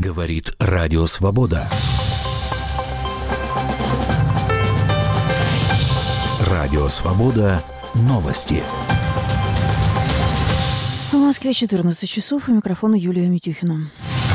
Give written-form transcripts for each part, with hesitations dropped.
Говорит Радио Свобода. Радио Свобода. Новости. В Москве 14 часов. У микрофона Юлия Митюхина.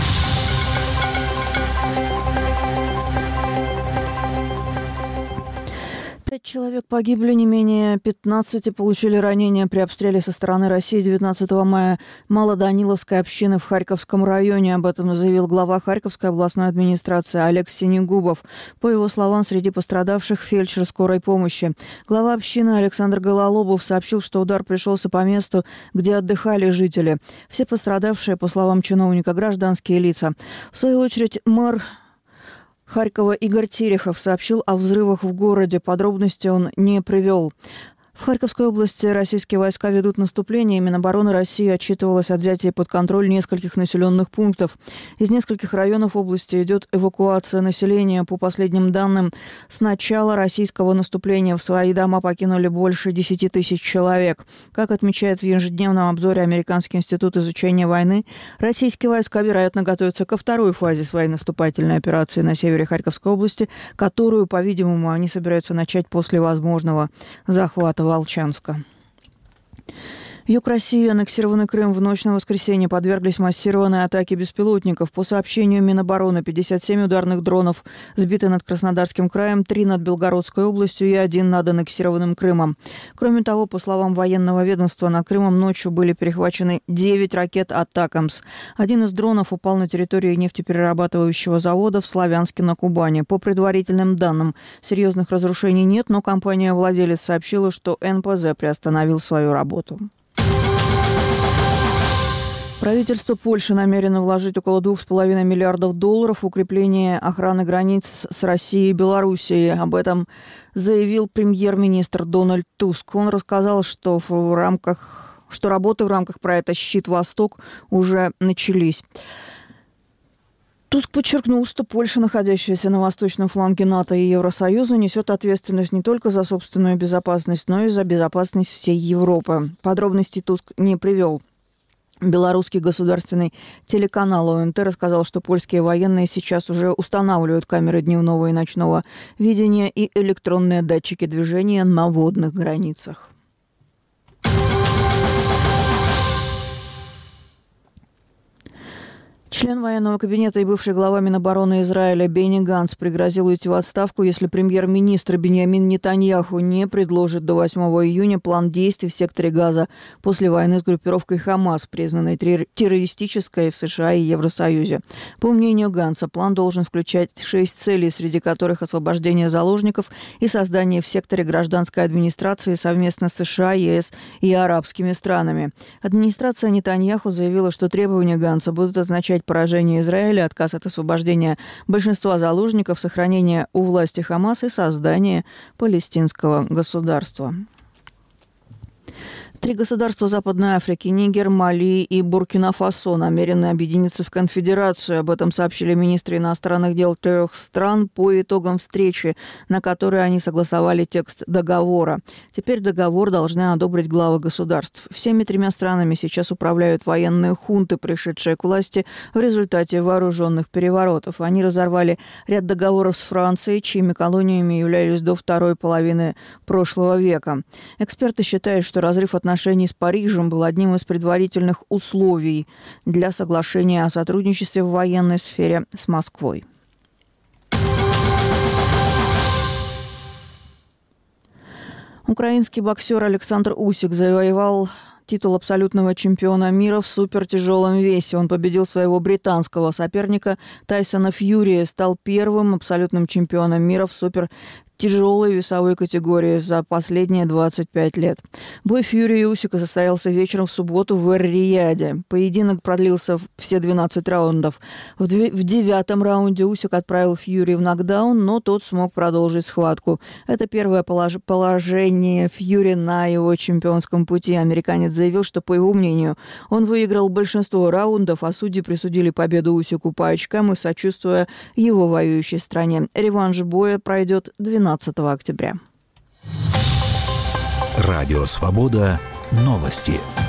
Человек погибли, не менее 15 получили ранения при обстреле со стороны России 19 мая Малоданиловской общины в Харьковском районе. Об этом заявил глава Харьковской областной администрации Олег Синегубов. По его словам, среди пострадавших фельдшер скорой помощи. Глава общины Александр Гололобов сообщил, что удар пришелся по месту, где отдыхали жители. Все пострадавшие, по словам чиновника, гражданские лица. В свою очередь, мэр Харькова Игорь Терехов сообщил о взрывах в городе. Подробности он не привел. В Харьковской области российские войска ведут наступление. Минобороны России отчитывалось о взятии под контроль нескольких населенных пунктов. Из нескольких районов области идет эвакуация населения. По последним данным, с начала российского наступления в свои дома покинули больше 10 тысяч человек. Как отмечает в ежедневном обзоре Американский институт изучения войны, российские войска, вероятно, готовятся ко второй фазе своей наступательной операции на севере Харьковской области, которую, по-видимому, они собираются начать после возможного захвата Волчанска. Юг России и аннексированный Крым в ночь на воскресенье подверглись массированной атаке беспилотников. По сообщению Минобороны, 57 ударных дронов сбиты над Краснодарским краем, 3 над Белгородской областью и 1 над аннексированным Крымом. Кроме того, по словам военного ведомства, над Крымом ночью были перехвачены 9 ракет «Атакамс». Один из дронов упал на территории нефтеперерабатывающего завода в Славянске на Кубани. По предварительным данным, серьезных разрушений нет, но компания-владелец сообщила, что НПЗ приостановил свою работу. Правительство Польши намерено вложить около $2,5 миллиардов в укрепление охраны границ с Россией и Белоруссией. Об этом заявил премьер-министр Дональд Туск. Он рассказал, что работы в рамках проекта «Щит Восток» уже начались. Туск подчеркнул, что Польша, находящаяся на восточном фланге НАТО и Евросоюза, несет ответственность не только за собственную безопасность, но и за безопасность всей Европы. Подробностей Туск не привел. Белорусский государственный телеканал ОНТ рассказал, что польские военные сейчас уже устанавливают камеры дневного и ночного видения и электронные датчики движения на водных границах. Член военного кабинета и бывший глава Минобороны Израиля Бенни Ганц пригрозил уйти в отставку, если премьер-министр Биньямин Нетаньяху не предложит до 8 июня план действий в секторе Газа после войны с группировкой Хамас, признанной террористической в США и Евросоюзе. По мнению Ганца, план должен включать 6 целей, среди которых освобождение заложников и создание в секторе гражданской администрации совместно с США, ЕС и арабскими странами. Администрация Нетаньяху заявила, что требования Ганца будут означать поражение Израиля, отказ от освобождения большинства заложников, сохранение у власти Хамас и создание палестинского государства. 3 государства Западной Африки – Нигер, Мали и Буркина-Фасо – намерены объединиться в конфедерацию. Об этом сообщили министры иностранных дел 3 стран по итогам встречи, на которой они согласовали текст договора. Теперь договор должны одобрить главы государств. Всеми 3 странами сейчас управляют военные хунты, пришедшие к власти в результате вооруженных переворотов. Они разорвали ряд договоров с Францией, чьими колониями являлись до второй половины прошлого века. Эксперты считают, что разрыв отношений с Парижем был одним из предварительных условий для соглашения о сотрудничестве в военной сфере с Москвой. Украинский боксер Александр Усик завоевал титул абсолютного чемпиона мира в супертяжелом весе. Он победил своего британского соперника Тайсона Фьюри, стал первым абсолютным чемпионом мира в тяжелой весовой категории за последние 25 лет. Бой Фьюри и Усика состоялся вечером в субботу в Эр-Рияде. Поединок продлился все 12 раундов. В 9-м раунде Усик отправил Фьюри в нокдаун, но тот смог продолжить схватку. Это первое положение Фьюри на его чемпионском пути. Американец заявил, что, по его мнению, он выиграл большинство раундов, а судьи присудили победу Усику по очкам и сочувствуя его воюющей стране. Реванш боя пройдет 12 октября. Радио Свобода. Новости.